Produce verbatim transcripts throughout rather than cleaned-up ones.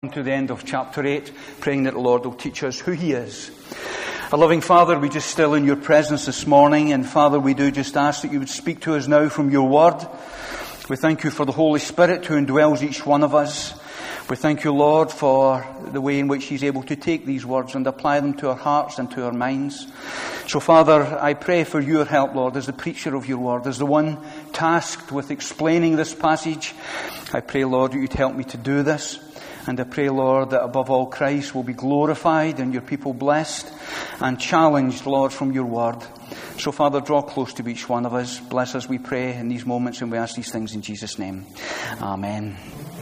To the end of chapter eight, praying that the Lord will teach us who He is. Our loving Father, we just still in Your presence this morning, and Father, we do just ask that You would speak to us now from Your Word. We thank You for the Holy Spirit who indwells each one of us. We thank You, Lord, for the way in which He's able to take these words and apply them to our hearts and to our minds. So, Father, I pray for Your help, Lord, as the preacher of Your Word, as the one tasked with explaining this passage. I pray, Lord, that You'd help me to do this. And I pray, Lord, that above all Christ will be glorified and Your people blessed and challenged, Lord, from Your Word. So, Father, draw close to each one of us. Bless us, we pray, in these moments, and we ask these things in Jesus' name. Amen.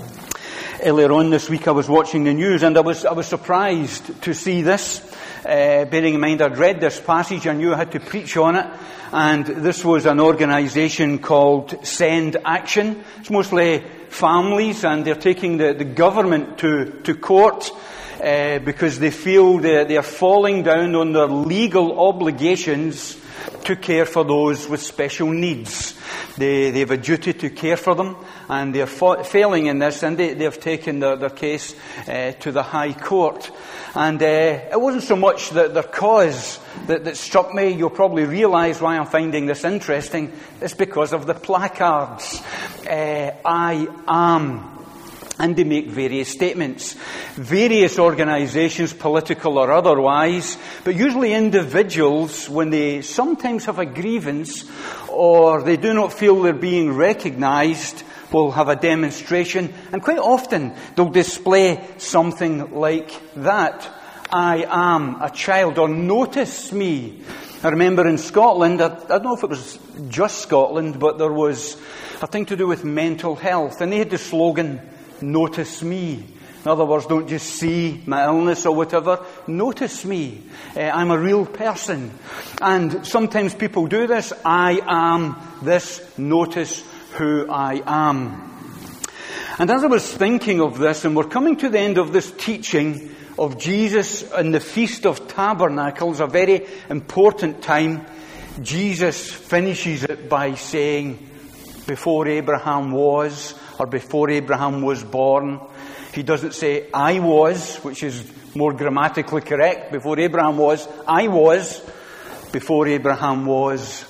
Earlier on this week I was watching the news and I was I was surprised to see this. Uh, bearing in mind I'd read this passage, I knew I had to preach on it. And this was an organisation called Send Action. It's mostly families, and they're taking the, the government to, to court uh, because they feel they, they are falling down on their legal obligations to care for those with special needs. They, they have a duty to care for them, and they're fa- failing in this, and they, they've taken their, their case uh, to the High Court. And uh, it wasn't so much the, their cause that, that struck me. You'll probably realise why I'm finding this interesting. It's because of the placards. Uh, I am. And they make various statements. Various organisations, political or otherwise, but usually individuals, when they sometimes have a grievance or they do not feel they're being recognised, will have a demonstration, and quite often they'll display something like that. I am a child, or notice me. I remember in Scotland, I, I don't know if it was just Scotland, but there was a thing to do with mental health, and they had the slogan, notice me. In other words, don't just see my illness or whatever. Notice me. Uh, I'm a real person. And sometimes people do this. I am this. Notice who I am. And as I was thinking of this, and we're coming to the end of this teaching of Jesus and the Feast of Tabernacles, a very important time, Jesus finishes it by saying, before Abraham was, or before Abraham was born. He doesn't say, I was, which is more grammatically correct. Before Abraham was, I was. Before Abraham was,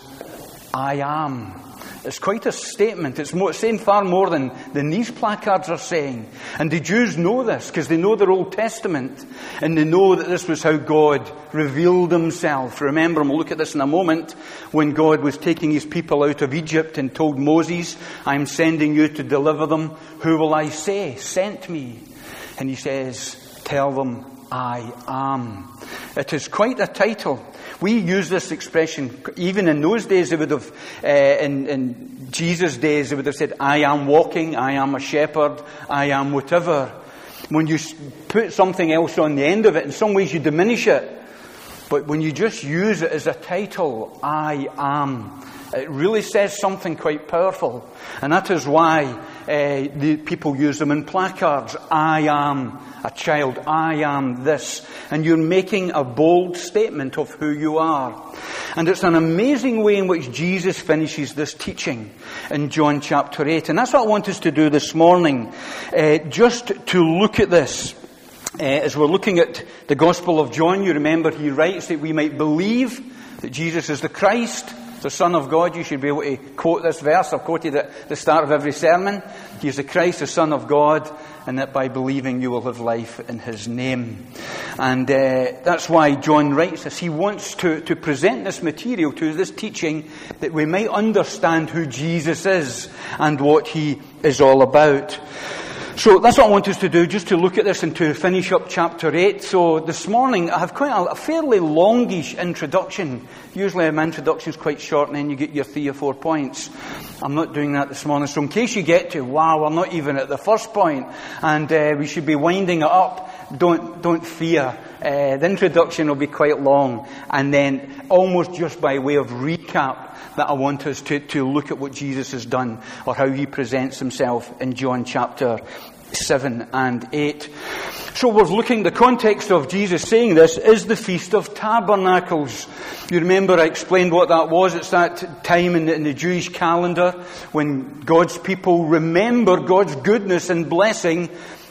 I am. It's quite a statement. It's more, saying far more than, than these placards are saying. And the Jews know this, because they know their Old Testament. And they know that this was how God revealed Himself. Remember, and we'll look at this in a moment, when God was taking His people out of Egypt and told Moses, I'm sending you to deliver them. Who will I say sent me? And He says, tell them, I am. It is quite a title. We use this expression, even in those days, they would have, uh, in, in Jesus' days, they would have said, I am walking, I am a shepherd, I am whatever. When you put something else on the end of it, in some ways you diminish it. But when you just use it as a title, I am, it really says something quite powerful. And that is why uh, the people use them in placards. I am a child. I am this. And you're making a bold statement of who you are. And it's an amazing way in which Jesus finishes this teaching in John chapter eight. And that's what I want us to do this morning. Uh, just to look at this. Uh, as we're looking at the Gospel of John, you remember he writes that we might believe that Jesus is the Christ, the Son of God. You should be able to quote this verse. I've quoted it at the start of every sermon. He is the Christ, the Son of God, and that by believing you will have life in His name. And uh, that's why John writes this. He wants to, to present this material to us, this teaching, that we might understand who Jesus is and what He is all about. So that's what I want us to do, just to look at this and to finish up chapter eight. So this morning I have quite a, a fairly longish introduction. Usually my introduction is quite short and then you get your three or four points. I'm not doing that this morning. So in case you get to, wow, we're not even at the first point and uh, we should be winding it up, don't don't fear. Uh, the introduction will be quite long, and then almost just by way of recap that I want us to, to look at what Jesus has done, or how He presents Himself in John chapter seven and eight. So we're looking, the context of Jesus saying this is the Feast of Tabernacles. You remember I explained what that was. It's that time in the, in the Jewish calendar when God's people remember God's goodness and blessing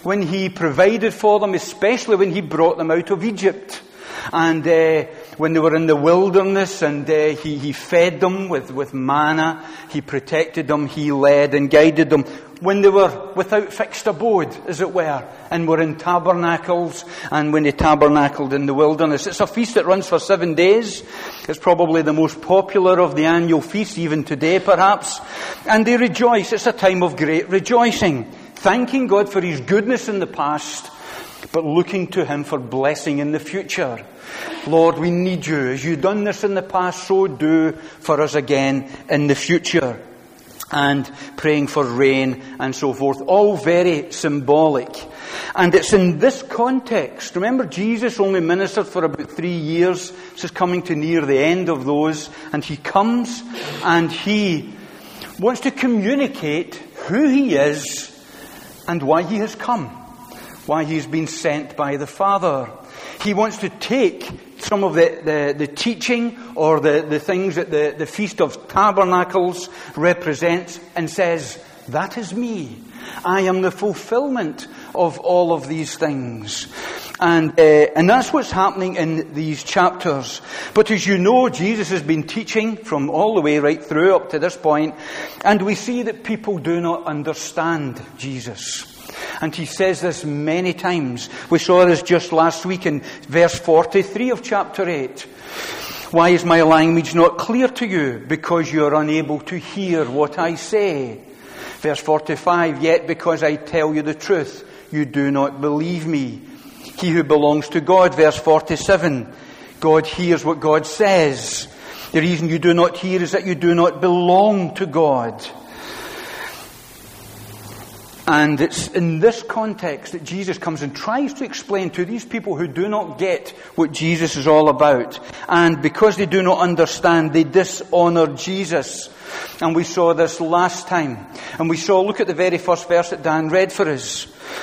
when he provided for them, especially when he brought them out of Egypt. And uh, when they were in the wilderness, and uh, he, he fed them with, with manna, he protected them, he led and guided them. When they were without fixed abode, as it were, and were in tabernacles, and when they tabernacled in the wilderness. It's a feast that runs for seven days. It's probably the most popular of the annual feasts, even today perhaps. And they rejoice. It's a time of great rejoicing, thanking God for his goodness in the past, but looking to him for blessing in the future. Lord, we need you. As you've done this in the past, so do for us again in the future. And praying for rain and so forth. All very symbolic. And it's in this context. Remember, Jesus only ministered for about three years. This is coming to near the end of those. And he comes and he wants to communicate who he is and why he has come. Why he's been sent by the Father. He wants to take some of the, the, the teaching or the, the things that the, the Feast of Tabernacles represents and says, that is me. I am the fulfillment of all of these things. And, uh, and that's what's happening in these chapters. But as you know, Jesus has been teaching from all the way right through up to this point, and we see that people do not understand Jesus. And he says this many times. We saw this just last week in verse forty-three of chapter eight. Why is my language not clear to you? Because you are unable to hear what I say. Verse forty-five, yet because I tell you the truth, you do not believe me. He who belongs to God, verse forty-seven, God hears what God says. The reason you do not hear is that you do not belong to God. And it's in this context that Jesus comes and tries to explain to these people who do not get what Jesus is all about. And because they do not understand, they dishonor Jesus. And we saw this last time. And we saw, look at the very first verse that Dan read for us.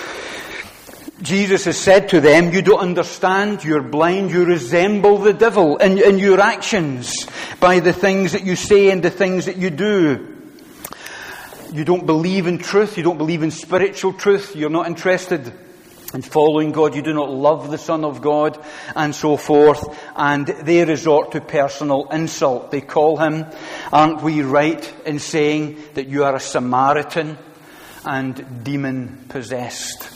Jesus has said to them, you don't understand, you're blind, you resemble the devil in, in your actions by the things that you say and the things that you do. You don't believe in truth. You don't believe in spiritual truth. You're not interested in following God. You do not love the Son of God, and so forth. And they resort to personal insult. They call him, aren't we right in saying that you are a Samaritan and demon-possessed?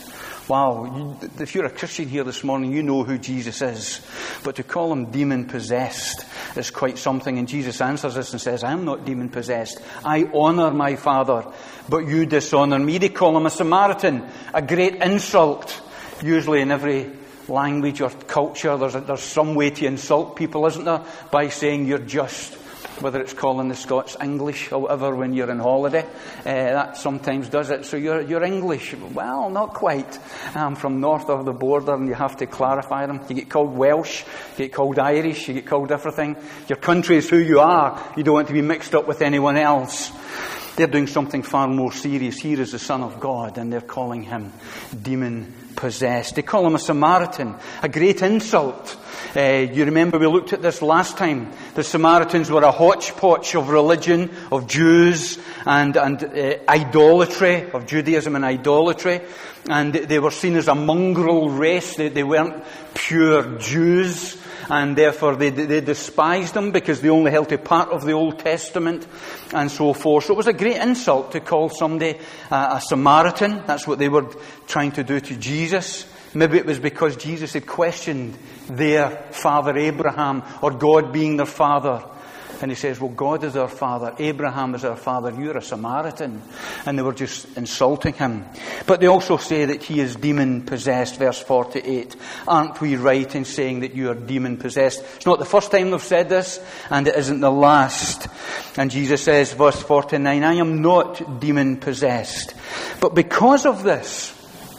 Wow, if you're a Christian here this morning, you know who Jesus is. But to call him demon-possessed is quite something. And Jesus answers this and says, I am not demon-possessed. I honour my Father, but you dishonour me. They call him a Samaritan, a great insult. Usually in every language or culture, there's, a, there's some way to insult people, isn't there? By saying you're just. Whether it's calling the Scots English or whatever when you're on holiday, uh, that sometimes does it. So you're you're English. Well, not quite. I'm from north of the border, and you have to clarify them. You get called Welsh, you get called Irish, you get called everything. Your country is who you are. You don't want to be mixed up with anyone else. They're doing something far more serious. Here is the Son of God, and they're calling him demon-possessed. They call him a Samaritan, a great insult. Uh, you remember we looked at this last time. The Samaritans were a hodgepodge of religion, of Jews, and, and uh, idolatry, of Judaism and idolatry. And they were seen as a mongrel race. They, they weren't pure Jews. And therefore they, they despised them because they only held to part of the Old Testament and so forth. So it was a great insult to call somebody uh, a Samaritan. That's what they were trying to do to Jesus. Maybe it was because Jesus had questioned their father Abraham, or God being their father. And he says, well, God is our father, Abraham is our father, you're a Samaritan. And they were just insulting him. But they also say that he is demon-possessed, verse forty-eight. Aren't we right in saying that you are demon-possessed? It's not the first time they've said this, and it isn't the last. And Jesus says, verse forty-nine, I am not demon-possessed. But because of this,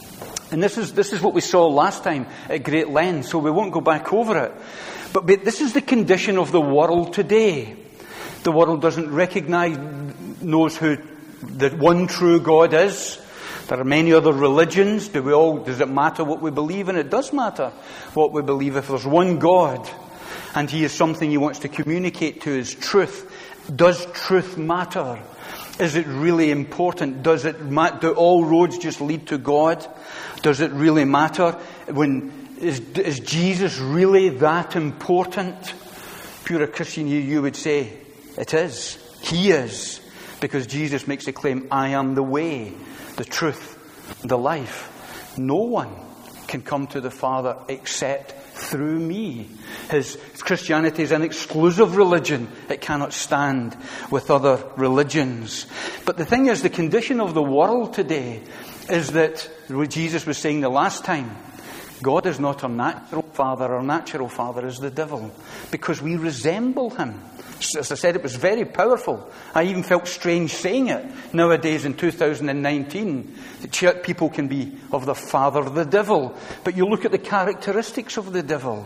and this is this is what we saw last time at great length, so we won't go back over it. But, but this is the condition of the world today. The world doesn't recognize, knows who the one true God is. There are many other religions. Do we all? Does it matter what we believe in? It does matter what we believe. If there's one God, and he is something he wants to communicate to us, truth. Does truth matter? Is it really important? Does it ma- do all roads just lead to God? Does it really matter? When is, is Jesus really that important? If you're a Christian, you, you would say, it is. He is. Because Jesus makes the claim, I am the way, the truth, the life. No one can come to the Father except through me. His Christianity is an exclusive religion. It cannot stand with other religions. But the thing is, the condition of the world today is that, what Jesus was saying the last time, God is not our natural father. Our natural father is the devil. Because we resemble him. As I said, it was very powerful. I even felt strange saying it nowadays in two thousand nineteen. That people can be of the father, the devil. But you look at the characteristics of the devil.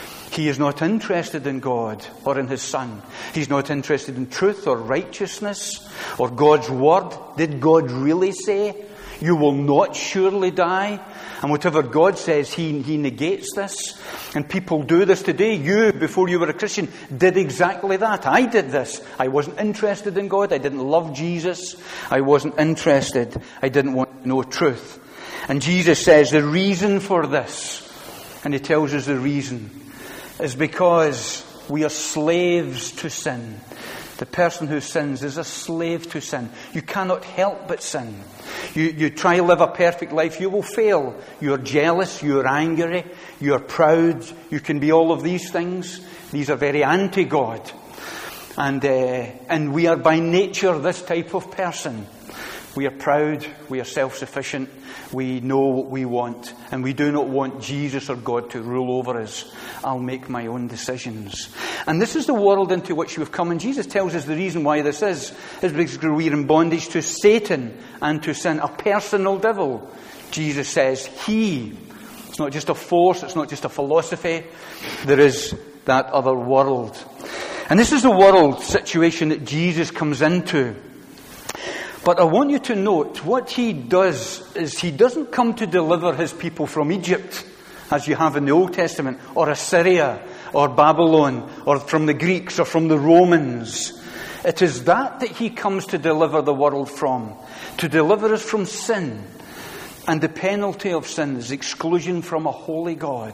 He is not interested in God or in his Son. He's not interested in truth or righteousness or God's word. Did God really say, you will not surely die? And whatever God says, he, he negates this. And people do this today. You, before you were a Christian, did exactly that. I did this. I wasn't interested in God. I didn't love Jesus. I wasn't interested. I didn't want to know truth. And Jesus says the reason for this, and he tells us the reason, is because we are slaves to sin. The person who sins is a slave to sin. You cannot help but sin. You, you try to live a perfect life, you will fail. You're jealous, you're angry, you're proud. You can be all of these things. These are very anti-God. And, uh, and we are by nature this type of person. We are proud, we are self-sufficient, we know what we want, and we do not want Jesus or God to rule over us. I'll make my own decisions. And this is the world into which we've come, and Jesus tells us the reason why this is, is because we're in bondage to Satan and to sin, a personal devil. Jesus says, He, it's not just a force, it's not just a philosophy, there is that other world. And this is the world situation that Jesus comes into. But I want you to note, what he does is he doesn't come to deliver his people from Egypt, as you have in the Old Testament, or Assyria, or Babylon, or from the Greeks, or from the Romans. It is that that he comes to deliver the world from, to deliver us from sin. And the penalty of sin is exclusion from a holy God.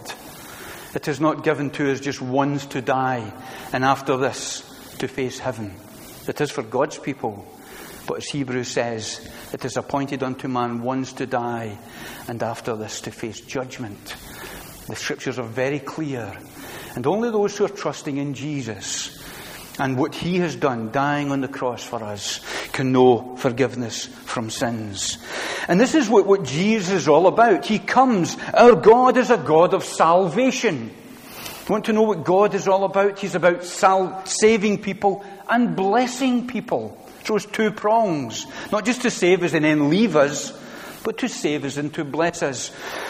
It is not given to us just once to die, and after this, to face heaven. It is for God's people. But as Hebrews says, it is appointed unto man once to die, and after this to face judgment. The scriptures are very clear. And only those who are trusting in Jesus and what he has done, dying on the cross for us, can know forgiveness from sins. And this is what, what Jesus is all about. He comes. Our God is a God of salvation. You want to know what God is all about? He's about sal- saving people and blessing people. So it's two prongs. Not just to save us and then leave us, but to save us and to bless us.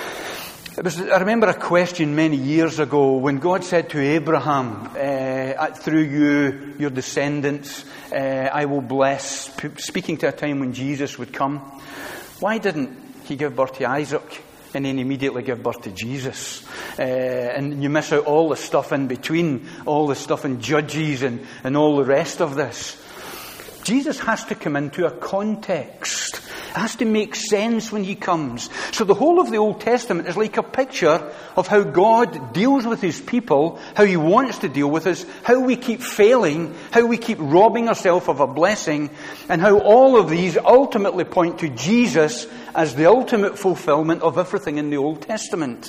It was, I remember a question many years ago when God said to Abraham, uh, through you, your descendants, uh, I will bless, speaking to a time when Jesus would come. Why didn't he give birth to Isaac and then immediately give birth to Jesus? Uh, and you miss out all the stuff in between, all the stuff in Judges and, and all the rest of this. Jesus has to come into a context. It has to make sense when he comes. So the whole of the Old Testament is like a picture of how God deals with his people, how he wants to deal with us, how we keep failing, how we keep robbing ourselves of a blessing, and how all of these ultimately point to Jesus as the ultimate fulfillment of everything in the Old Testament.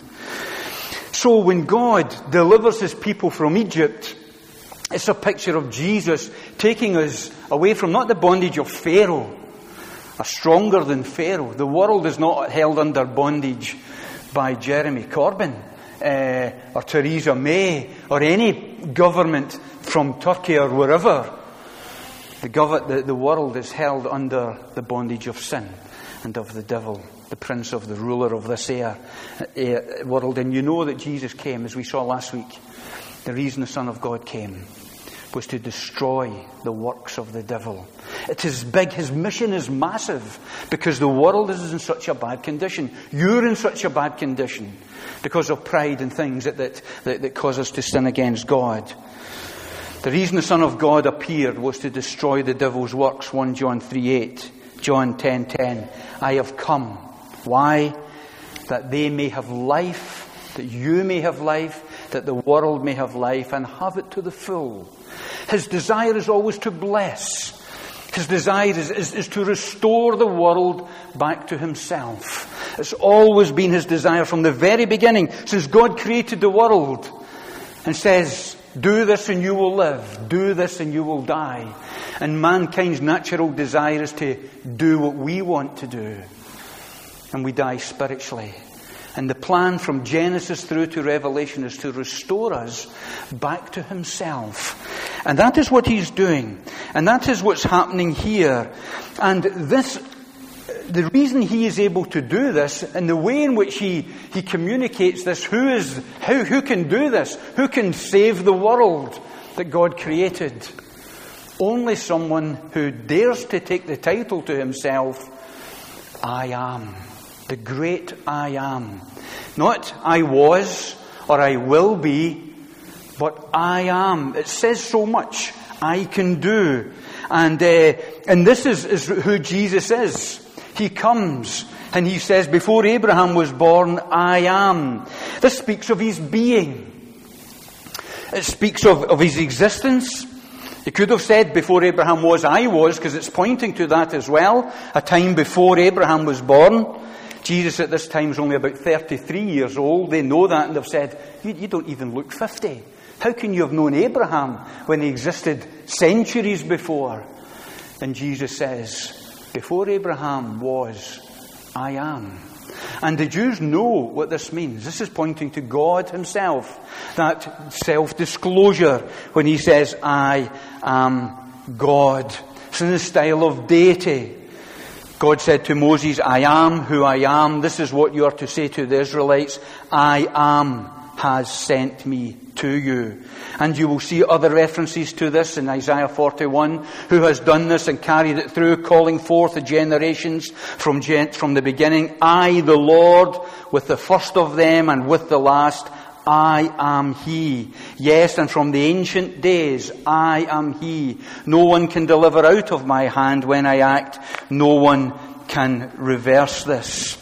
So when God delivers his people from Egypt, it's a picture of Jesus taking us away from not the bondage of Pharaoh, a stronger than Pharaoh. The world is not held under bondage by Jeremy Corbyn uh, or Theresa May or any government from Turkey or wherever. The, gov- the, the world is held under the bondage of sin and of the devil, the prince of the ruler of this air, uh, world. And you know that Jesus came, as we saw last week. The reason the Son of God came was to destroy the works of the devil. It is big. His mission is massive because the world is in such a bad condition. You're in such a bad condition because of pride and things that, that, that, that cause us to sin against God. The reason the Son of God appeared was to destroy the devil's works, First John three eight, John ten ten. I have come. Why? That they may have life, that you may have life, that the world may have life, and have it to the full. His desire is always to bless. His desire is, is, is to restore the world back to himself. It's always been his desire from the very beginning, since God created the world and says, do this and you will live. Do this and you will die. And mankind's natural desire is to do what we want to do. And we die spiritually. And the plan from Genesis through to Revelation is to restore us back to himself. And that is what he's doing. And that is what's happening here. And this, the reason he is able to do this, and the way in which he, he communicates this, who is, how, who can do this? Who can save the world that God created? Only someone who dares to take the title to himself, I am. The great I am. Not I was or I will be, but I am. It says so much. I can do. And uh, and this is, is who Jesus is. He comes and he says, before Abraham was born, I am. This speaks of his being. It speaks of, of his existence. He could have said, before Abraham was, I was, because it's pointing to that as well. A time before Abraham was born. Jesus at this time is only about thirty-three years old. They know that and they've said, you, you don't even look fifty. How can you have known Abraham when he existed centuries before? And Jesus says, before Abraham was, I am. And the Jews know what this means. This is pointing to God himself. That self-disclosure when he says, I am God. It's in the style of deity. God said to Moses, I am who I am. This is what you are to say to the Israelites. I am has sent me to you. And you will see other references to this in Isaiah forty-one. Who has done this and carried it through, calling forth the generations from, gen- from the beginning. I, the Lord, with the first of them and with the last, I am He. Yes, and from the ancient days, I am He. No one can deliver out of my hand when I act. No one can reverse this.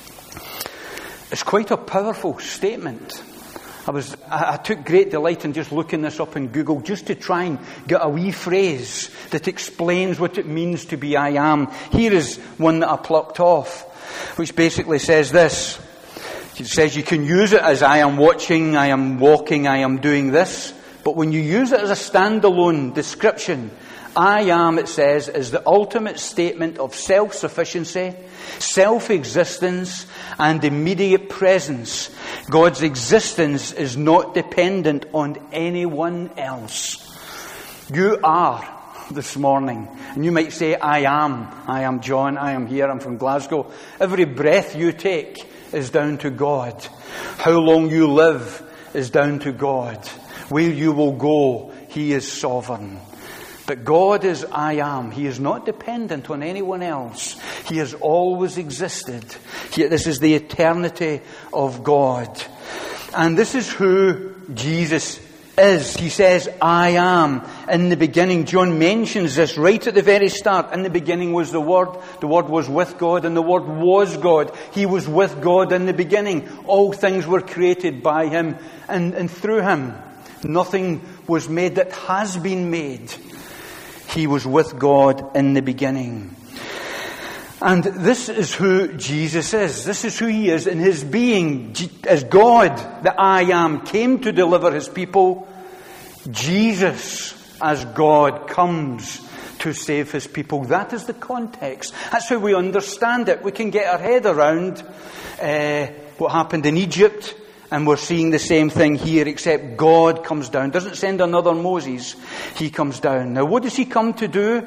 It's quite a powerful statement. I was, I, I took great delight in just looking this up in Google, just to try and get a wee phrase that explains what it means to be I am. Here is one that I plucked off, which basically says this. It says you can use it as I am watching, I am walking, I am doing this. But when you use it as a standalone description, I am, it says, is the ultimate statement of self-sufficiency, self-existence, and immediate presence. God's existence is not dependent on anyone else. You are this morning. And you might say, I am. I am John. I am here. I'm from Glasgow. Every breath you take is down to God. How long you live is down to God. Where you will go, He is sovereign. But God is I am. He is not dependent on anyone else. He has always existed. He, this is the eternity of God. And this is who Jesus is. He says, I am. In the beginning, John mentions this right at the very start. In the beginning was the Word. The Word was with God, and the Word was God. He was with God in the beginning. All things were created by Him and, and through Him. Nothing was made that has been made. He was with God in the beginning. And this is who Jesus is. This is who He is in His being. As God, the I am, came to deliver His people, Jesus, as God, comes to save His people. That is the context. That's how we understand it. We can get our head around uh, what happened in Egypt, and we're seeing the same thing here, except God comes down. Doesn't send another Moses. He comes down. Now, what does He come to do?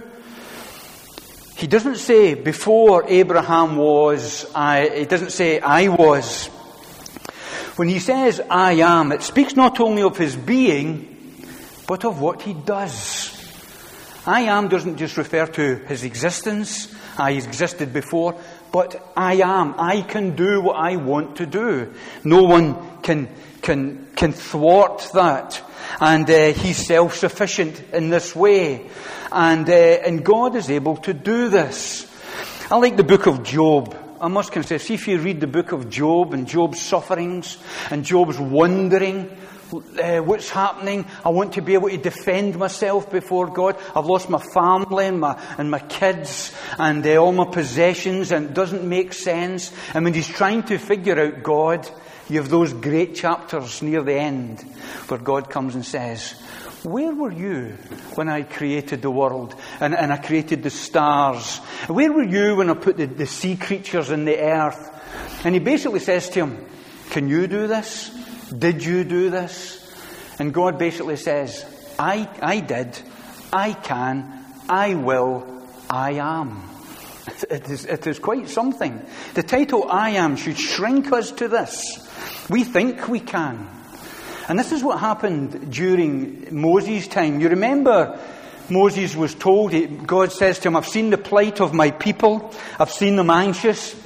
He doesn't say, before Abraham was, I, he doesn't say, I was. When He says, I am, it speaks not only of His being, but of what He does. I am doesn't just refer to His existence. I existed before. but I am. I can do what I want to do. No one can can can thwart that. And uh, he's self-sufficient in this way. And, uh, and God is able to do this. I like the book of Job. I must confess, see if you read the book of Job and Job's sufferings and Job's wondering uh, what's happening. I want to be able to defend myself before God. I've lost my family and my, and my kids and uh, all my possessions, and it doesn't make sense. And when he's trying to figure out God, you have those great chapters near the end where God comes and says, where were you when I created the world and, and I created the stars? Where were you when I put the, the sea creatures in the earth? And he basically says to him, can you do this? Did you do this? And God basically says, I, I did, I can, I will, I am. It is, it is quite something. The title I am should shrink us to this. We think we can. And this is what happened during Moses' time. You remember Moses was told, God says to him, I've seen the plight of my people. I've seen them anxious.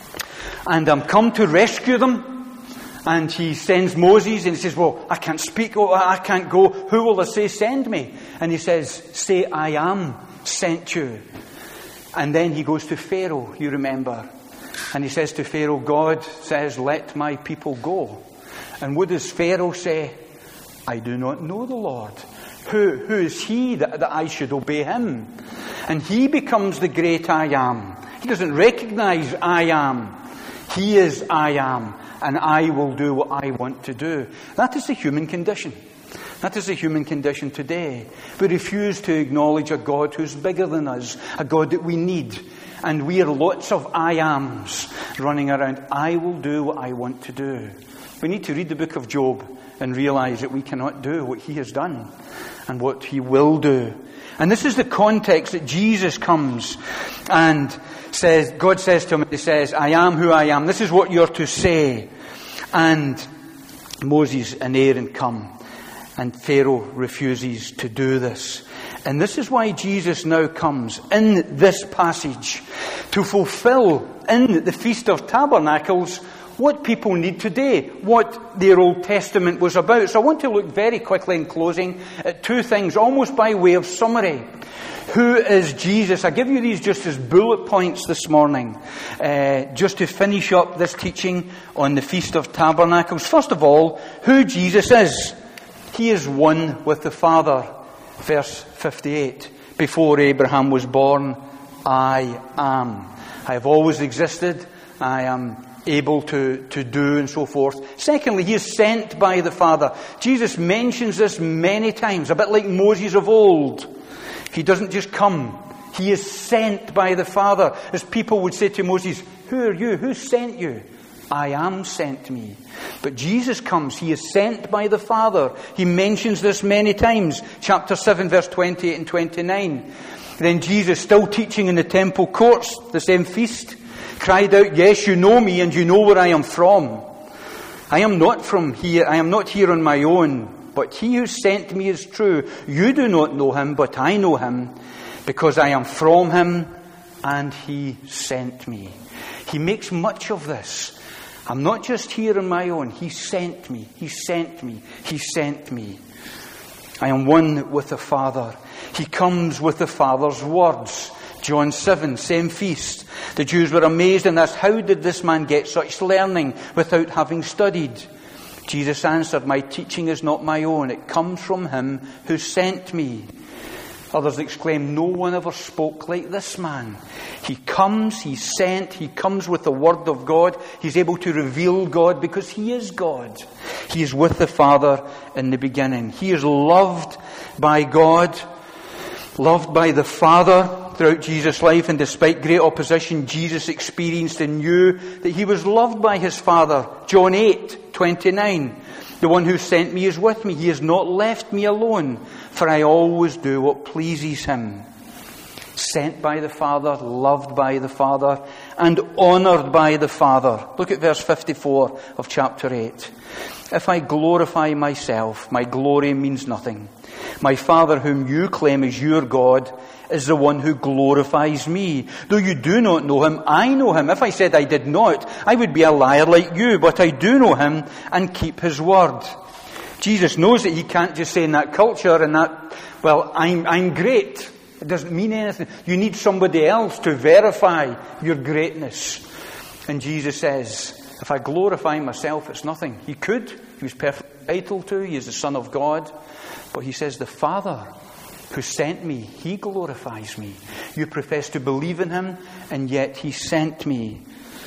And I'm come to rescue them. And he sends Moses and he says, well, I can't speak. Oh, I can't go. Who will I say send me? And he says, say I am sent you. And then he goes to Pharaoh, you remember. And he says to Pharaoh, God says, let my people go. And what does Pharaoh say? I do not know the Lord. Who, who is he that, that I should obey him? And he becomes the great I am. He doesn't recognize I am. He is I am. And I will do what I want to do. That is the human condition. That is the human condition today. We refuse to acknowledge a God who's bigger than us. A God that we need. And we are lots of I ams running around. I will do what I want to do. We need to read the book of Job and realize that we cannot do what he has done and what he will do. And this is the context that Jesus comes and says, God says to him, he says, I am who I am. This is what you're to say. And Moses and Aaron come. And Pharaoh refuses to do this. And this is why Jesus now comes in this passage to fulfill in the Feast of Tabernacles what people need today, what their Old Testament was about. So I want to look very quickly in closing at two things, almost by way of summary. Who is Jesus? I give you these just as bullet points this morning, uh, just to finish up this teaching on the Feast of Tabernacles. First of all, who Jesus is. He is one with the Father. Verse fifty-eight. Before Abraham was born, I am. I have always existed. I am able to, to do and so forth. Secondly, he is sent by the Father. Jesus mentions this many times, a bit like Moses of old. He doesn't just come. He is sent by the Father. As people would say to Moses, who are you? Who sent you? I am sent me. But Jesus comes. He is sent by the Father. He mentions this many times. Chapter seven, verse twenty-eight and twenty-nine. Then Jesus, still teaching in the temple courts, the same feast, cried out, yes, you know me and you know where I am from. I am not from here. I am not here on my own. But he who sent me is true. You do not know him, but I know him, because I am from him and he sent me. He makes much of this. I'm not just here on my own. He sent me. He sent me. He sent me. I am one with the Father. He comes with the Father's words. John seven, same feast. The Jews were amazed and asked, how did this man get such learning without having studied? Jesus answered, my teaching is not my own. It comes from him who sent me. Others exclaimed, no one ever spoke like this man. He comes, he's sent, he comes with the word of God. He's able to reveal God because he is God. He is with the Father in the beginning. He is loved by God, loved by the Father throughout Jesus' life, and despite great opposition, Jesus experienced and knew that he was loved by his Father. John eight, twenty-nine. The one who sent me is with me. He has not left me alone, for I always do what pleases him. Sent by the Father, loved by the Father, and honoured by the Father. Look at verse fifty-four of chapter eight. If I glorify myself, my glory means nothing. My Father, whom you claim is your God, is the one who glorifies me. Though you do not know him, I know him. If I said I did not, I would be a liar like you, but I do know him and keep his word. Jesus knows that he can't just say in that culture and that, well, I'm, I'm great. It doesn't mean anything. You need somebody else to verify your greatness. And Jesus says, if I glorify myself, it's nothing. He could. He was perfectly entitled to. He is the Son of God. But he says, the Father who sent me, he glorifies me. You profess to believe in him, and yet he sent me.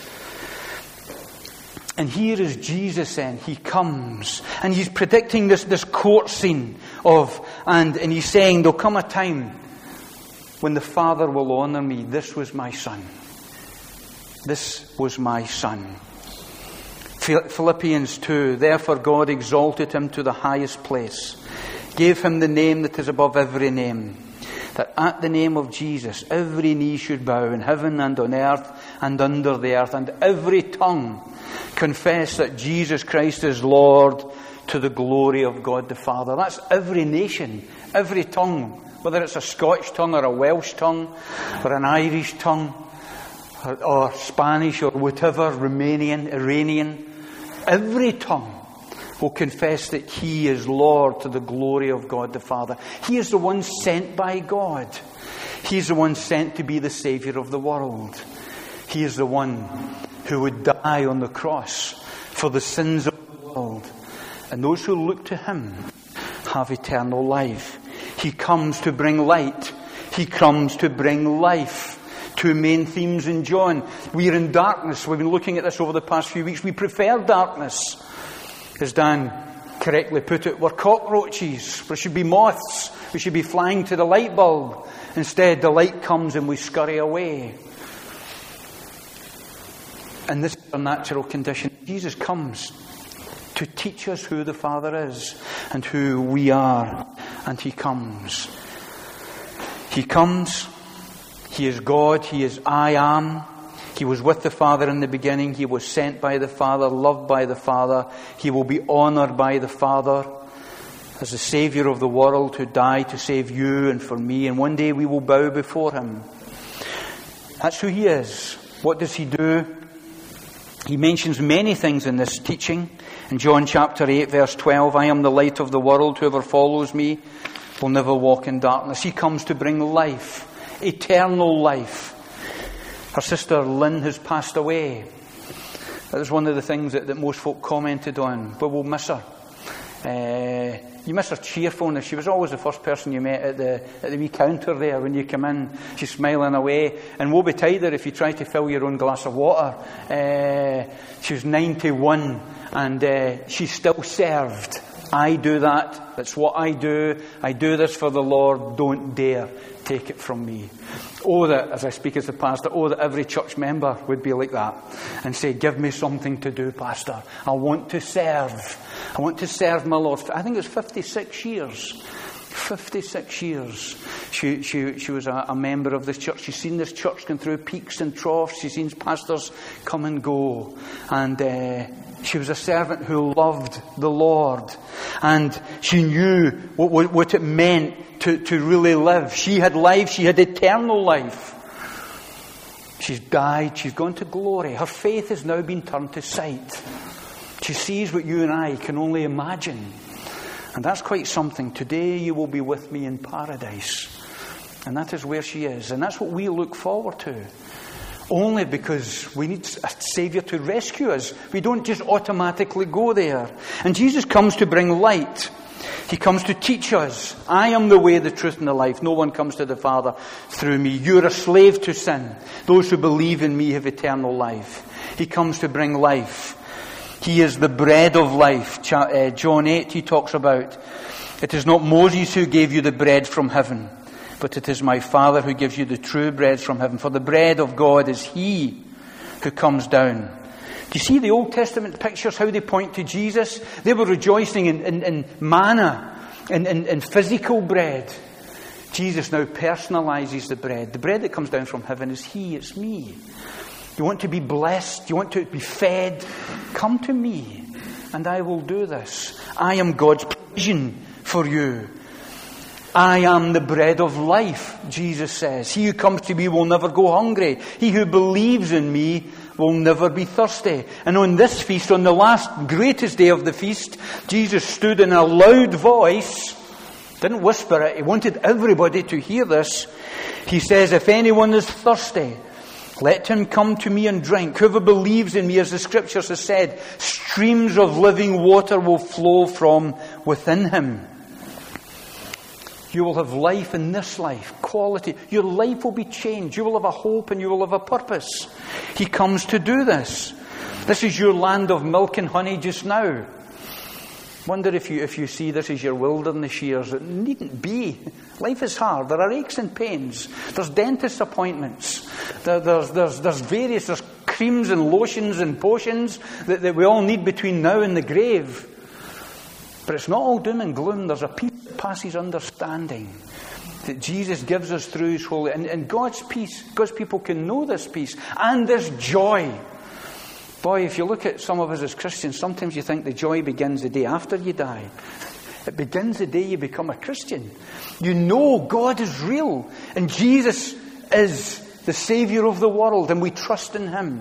And here is Jesus then. He comes. And he's predicting this, this court scene of, and, and he's saying, there'll come a time when the Father will honour me. This was my Son. This was my Son. Philippians two, therefore God exalted him to the highest place, gave him the name that is above every name, that at the name of Jesus every knee should bow in heaven and on earth and under the earth, and every tongue confess that Jesus Christ is Lord, to the glory of God the Father. That's every nation, every tongue, whether it's a Scottish tongue or a Welsh tongue or an Irish tongue or, or Spanish or whatever, Romanian, Iranian. Every tongue will confess that he is Lord, to the glory of God the Father. He is the one sent by God. He's the one sent to be the Saviour of the world. He is the one who would die on the cross for the sins of the world. And those who look to him have eternal life. He comes to bring light. He comes to bring life. Two main themes in John. We are in darkness. We've been looking at this over the past few weeks. We prefer darkness. As Dan correctly put it, we're cockroaches. We should be moths. We should be flying to the light bulb. Instead, the light comes and we scurry away. And this is our natural condition. Jesus comes to teach us who the Father is and who we are. And he comes. He comes. He is God. He is I am. He was with the Father in the beginning. He was sent by the Father, loved by the Father. He will be honoured by the Father as the Saviour of the world, who died to save you and for me. And one day we will bow before him. That's who he is. What does he do? He mentions many things in this teaching. In John chapter eight, verse twelve, I am the light of the world. Whoever follows me will never walk in darkness. He comes to bring life. Eternal life. Her sister Lynn has passed away. That was one of the things that, that most folk commented on. But we'll miss her. Uh, you miss her cheerfulness. She was always the first person you met at the at the wee counter there when you come in. She's smiling away. And woe betide her if you try to fill your own glass of water. Uh, she was ninety-one and uh, she still served. I do that. That's what I do. I do this for the Lord. Don't dare take it from me. Oh, that, as I speak as a pastor, oh, that every church member would be like that and say, give me something to do, Pastor. I want to serve. I want to serve my Lord. I think it was fifty-six years. fifty-six years. She, she, she was a, a member of this church. She's seen this church going through peaks and troughs. She's seen pastors come and go. And uh, she was a servant who loved the Lord. And she knew what, what, what it meant to, to really live. She had life. She had eternal life. She's died. She's gone to glory. Her faith has now been turned to sight. She sees what you and I can only imagine. And that's quite something. Today you will be with me in paradise. And that is where she is. And that's what we look forward to. Only because we need a Saviour to rescue us. We don't just automatically go there. And Jesus comes to bring light. He comes to teach us. I am the way, the truth, and the life. No one comes to the Father through me. You're a slave to sin. Those who believe in me have eternal life. He comes to bring life. He is the bread of life. John eight, he talks about, it is not Moses who gave you the bread from heaven, but it is my Father who gives you the true bread from heaven. For the bread of God is he who comes down. Do you see the Old Testament pictures, how they point to Jesus? They were rejoicing in, in, in manna, in, in, in physical bread. Jesus now personalizes the bread. The bread that comes down from heaven is He, it's me. You want to be blessed? You want to be fed? Come to me, and I will do this. I am God's provision for you. I am the bread of life, Jesus says. He who comes to me will never go hungry. He who believes in me will never be thirsty. And on this feast, on the last greatest day of the feast, Jesus stood in a loud voice, didn't whisper it, he wanted everybody to hear this. He says, if anyone is thirsty, let him come to me and drink. Whoever believes in me, as the scriptures have said, streams of living water will flow from within him. You will have life in this life, quality. Your life will be changed. You will have a hope and you will have a purpose. He comes to do this. This is your land of milk and honey just now. Wonder if you if you see this as your wilderness years. It needn't be. Life is hard. There are aches and pains. There's dentist appointments. There, there's, there's, there's various, there's creams and lotions and potions that, that we all need between now and the grave. But it's not all doom and gloom. There's a peace that passes understanding that Jesus gives us through His Holy. And, and God's peace, God's people can know this peace and this joy. Boy, if you look at some of us as Christians, sometimes you think the joy begins the day after you die. It begins the day you become a Christian. You know God is real and Jesus is the Saviour of the world and we trust in Him.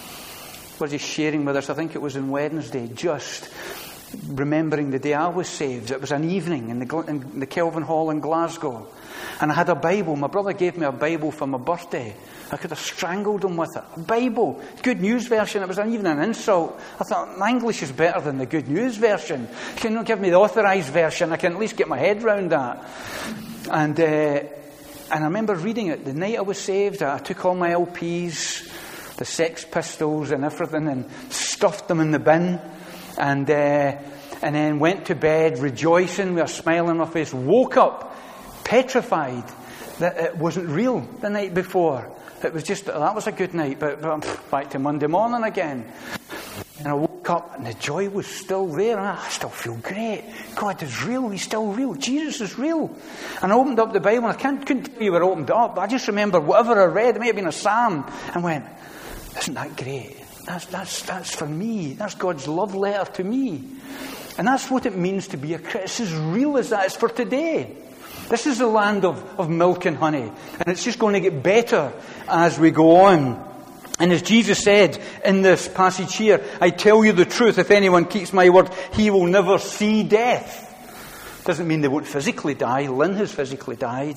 Was He sharing with us, I think it was on Wednesday, just remembering the day I was saved. It was an evening in the, in the Kelvin Hall in Glasgow. And I had a Bible. My brother gave me a Bible for my birthday. I could have strangled him with it. A Bible. Good News version. It was even an insult. I thought, my English is better than the Good News version. You can give me the authorised version. I can at least get my head round that. And uh, and I remember reading it. The night I was saved, I took all my L Ps, the Sex Pistols and everything, and stuffed them in the bin. And uh, and then went to bed rejoicing with a smile on my face. Woke up petrified that it wasn't real the night before. It was just, that was a good night, but, but back to Monday morning again. And I woke up and the joy was still there. And I still feel great. God is real. He's still real. Jesus is real. And I opened up the Bible. And I can't, couldn't tell you where I opened it up. But I just remember whatever I read, it may have been a psalm, and went, isn't that great? That's, that's, that's for me. That's God's love letter to me. And that's what it means to be a Christian. It's as real as that is for today. This is the land of, of milk and honey. And it's just going to get better as we go on. And as Jesus said in this passage here, I tell you the truth, if anyone keeps my word, he will never see death. Doesn't mean they won't physically die. Lynn has physically died.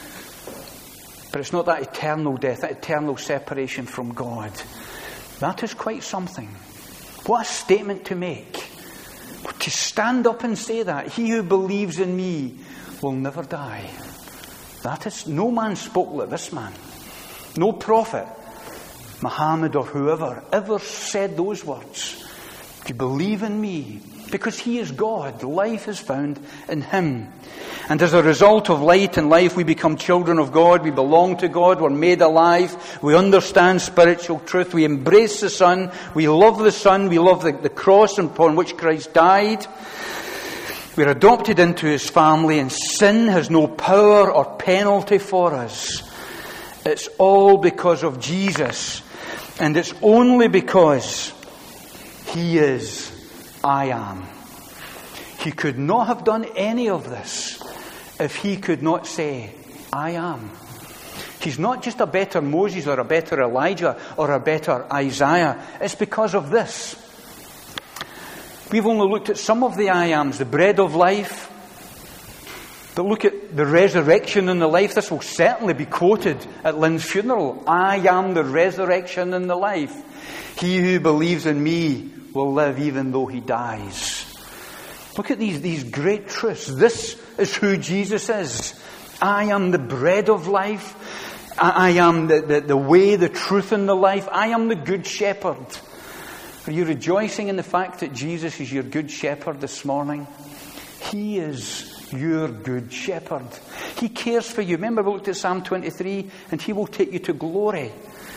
But it's not that eternal death, that eternal separation from God. That is quite something. What a statement to make. To stand up and say that. He who believes in me will never die. That is, no man spoke like this man. No prophet, Muhammad or whoever, ever said those words. If you believe in me, because He is God, life is found in Him. And as a result of light and life, we become children of God. We belong to God. We're made alive. We understand spiritual truth. We embrace the Son. We love the Son. We love the, the cross upon which Christ died. We're adopted into His family, and sin has no power or penalty for us. It's all because of Jesus. And it's only because He is I am. He could not have done any of this if He could not say, I am. He's not just a better Moses or a better Elijah or a better Isaiah. It's because of this. We've only looked at some of the I ams, the bread of life. But look at the resurrection and the life. This will certainly be quoted at Lynn's funeral. I am the resurrection and the life. He who believes in me will live even though he dies. Look at these, these great truths. This is who Jesus is. I am the bread of life. I, I am the, the, the way, the truth, and the life. I am the good shepherd. Are you rejoicing in the fact that Jesus is your good shepherd this morning? He is your good shepherd. He cares for you. Remember we looked at Psalm twenty-three, and He will take you to glory.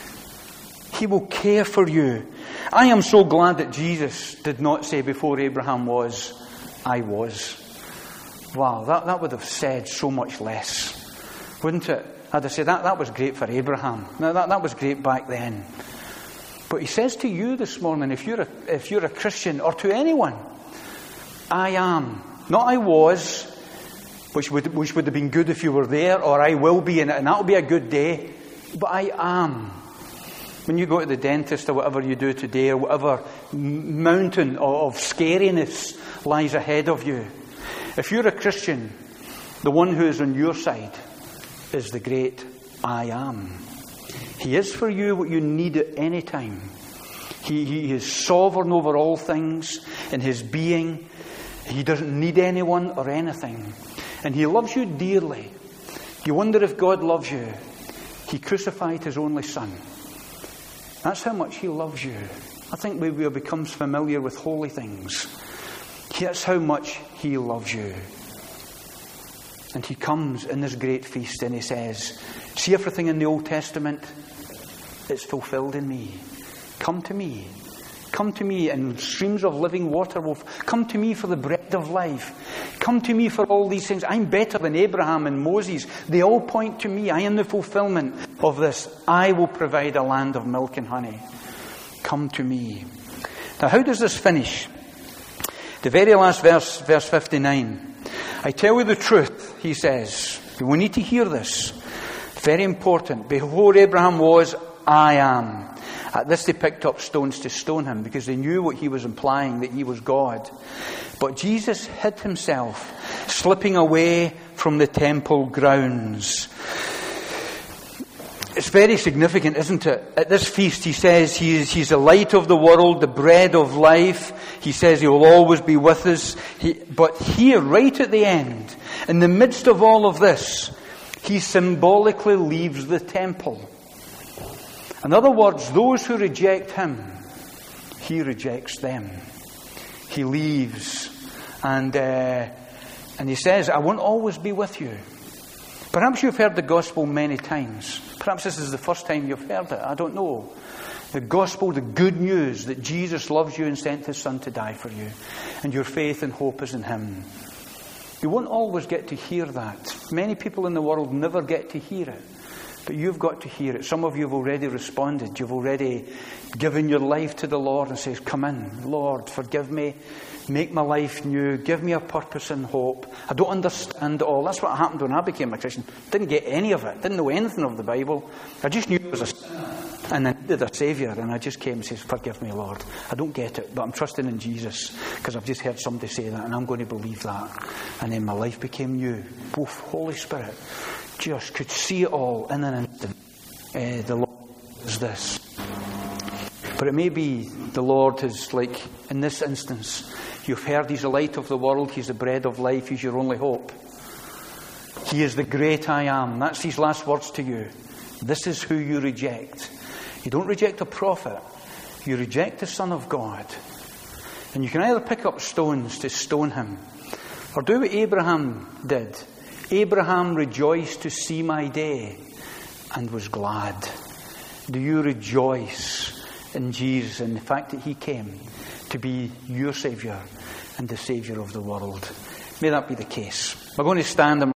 He will care for you. I am so glad that Jesus did not say before Abraham was, I was. Wow, that, that would have said so much less. Wouldn't it? I'd have said, that, that was great for Abraham. Now, that, that was great back then. But he says to you this morning, if you're, a, if you're a Christian, or to anyone, I am. Not I was, which would, which would have been good if you were there, or I will be, and, and that'll be a good day. But I am. When you go to the dentist or whatever you do today, or whatever mountain of scariness lies ahead of you, if you're a Christian, the one who is on your side is the great I am. He is for you what you need at any time. He, he is sovereign over all things in his being. He doesn't need anyone or anything. And he loves you dearly. You wonder if God loves you. He crucified his only son. That's how much he loves you. I think we will become familiar with holy things. That's how much he loves you. And he comes in this great feast and he says, see everything in the Old Testament? It's fulfilled in me. Come to me. Come to me, and streams of living water will come to me for the bread of life. Come to me for all these things. I'm better than Abraham and Moses. They all point to me. I am the fulfillment of this. I will provide a land of milk and honey. Come to me. Now, how does this finish? The very last verse, verse fifty-nine. I tell you the truth, he says. We need to hear this. Very important. Before Abraham was, I am. At this they picked up stones to stone him, because they knew what he was implying, that he was God. But Jesus hid himself, slipping away from the temple grounds. It's very significant, isn't it? At this feast he says he is, he's the light of the world, the bread of life. He says he will always be with us. He, but here, right at the end, in the midst of all of this, he symbolically leaves the temple. In other words, those who reject him, he rejects them. He leaves. And, uh, and he says, I won't always be with you. Perhaps you've heard the gospel many times. Perhaps this is the first time you've heard it. I don't know. The gospel, the good news that Jesus loves you and sent his son to die for you. And your faith and hope is in him. You won't always get to hear that. Many people in the world never get to hear it. But you've got to hear it. Some of you have already responded. You've already given your life to the Lord and says, come in, Lord, forgive me. Make my life new. Give me a purpose and hope. I don't understand it all. That's what happened when I became a Christian. Didn't get any of it. Didn't know anything of the Bible. I just knew it was a sinner. And I needed a Saviour. And I just came and says, forgive me, Lord. I don't get it, but I'm trusting in Jesus. Because I've just heard somebody say that. And I'm going to believe that. And then my life became new. Oof, Holy Spirit. Just could see it all in an instant. Uh, the Lord is this. But it may be the Lord is like, in this instance, you've heard he's the light of the world, he's the bread of life, he's your only hope. He is the great I am. That's his last words to you. This is who you reject. You don't reject a prophet. You reject the Son of God. And you can either pick up stones to stone him, or do what Abraham did. Abraham rejoiced to see my day and was glad. Do you rejoice in Jesus and the fact that he came to be your Saviour and the Saviour of the world? May that be the case. We're going to stand and